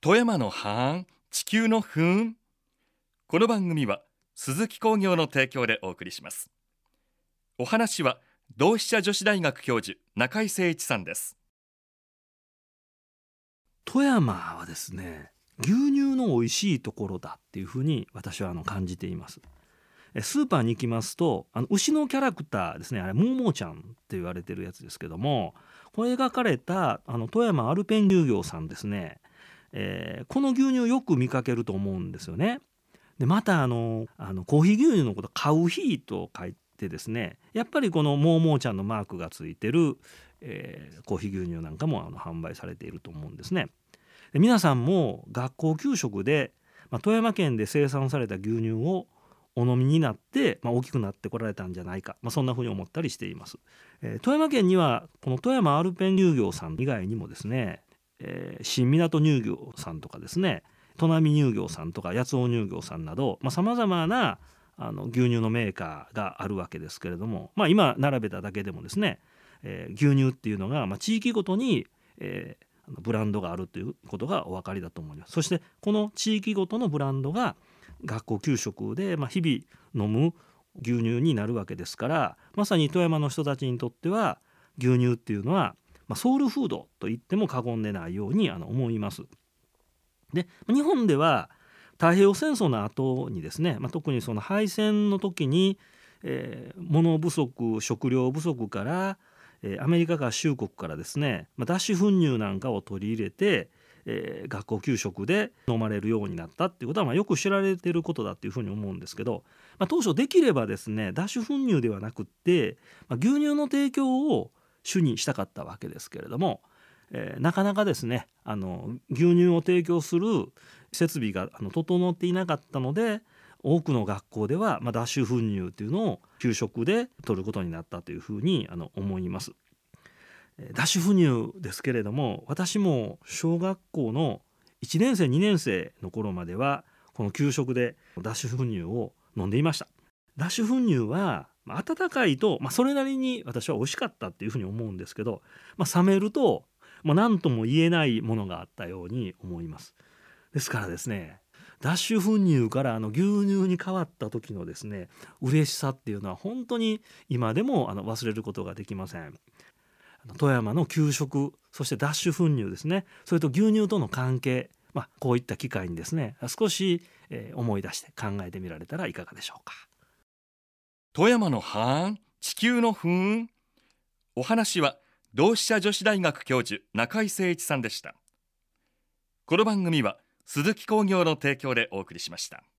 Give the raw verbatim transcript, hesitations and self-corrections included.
富山のハーン、地球のふーん。この番組は鈴木工業の提供でお送りします。お話は同志社女子大学教授中井誠一さんです。 富山はですね、牛乳の美味しいところだっていうふうに私はあの感じています。スーパーに行きますと、あの牛のキャラクターですね、あれモーモーちゃんって言われてるやつですけども、これ描かれたあの富山アルペン乳業さんですね、えーこの牛乳よく見かけると思うんですよね。でまたあのあのコーヒー牛乳のことカウヒーと書いてですね、やっぱりこのモーモーちゃんのマークがついてる、えーコーヒー牛乳なんかもあの販売されていると思うんですね。で皆さんも学校給食で、まあ、富山県で生産された牛乳をお飲みになって、まあ、大きくなってこられたんじゃないか、まあ、そんなふうに思ったりしています。えー富山県にはこの富山アルペン乳業さん以外にもですね、えー新港乳業さんとかですね、砺波乳業さんとか八尾乳業さんなどさまざ、まなあの牛乳のメーカーがあるわけですけれども、まあ、今並べただけでもですね、えー牛乳っていうのが、まあ、地域ごとに、えーブランドがあるということがお分かりだと思います。そしてこの地域ごとのブランドが学校給食で、まあ、日々飲む牛乳になるわけですから、まさに富山の人たちにとっては牛乳っていうのは、まあ、ソウルフードと言っても過言でないようにあの思います。で日本では太平洋戦争の後にですね、まあ、特にその敗戦の時に、えー物不足食料不足から、えーアメリカ合衆国からですね、まあ、脱脂粉乳なんかを取り入れて、えー学校給食で飲まれるようになったっていうことは、まあよく知られていることだっていうふうに思うんですけど、まあ、当初できればですね脱脂粉乳ではなくって、まあ、牛乳の提供を主にしたかったわけですけれども、えーなかなかですねあの牛乳を提供する設備があの整っていなかったので、多くの学校では、まあ、脱脂粉乳というのを給食で取ることになったというふうにあの思います。えー脱脂粉乳ですけれども、私も小学校のいちねん生にねん生の頃まではこの給食で脱脂粉乳を飲んでいました。脱脂粉乳はまあ温かいと、まあ、それなりに私は美味しかったっていうふうに思うんですけど、まあ、冷めると、まあ、何とも言えないものがあったように思います。ですからですね、脱脂粉乳からあの牛乳に変わった時のですね嬉しさっていうのは本当に今でもあの忘れることができません。あの富山の給食、そして脱脂粉乳ですね、それと牛乳との関係、まあ、こういった機会にですね少し、えー思い出して考えてみられたらいかがでしょうか。 富山のハーン、地球のふーん。お話は同志社女子大学教授中井誠一さんでした。この番組は鈴木工業の提供でお送りしました。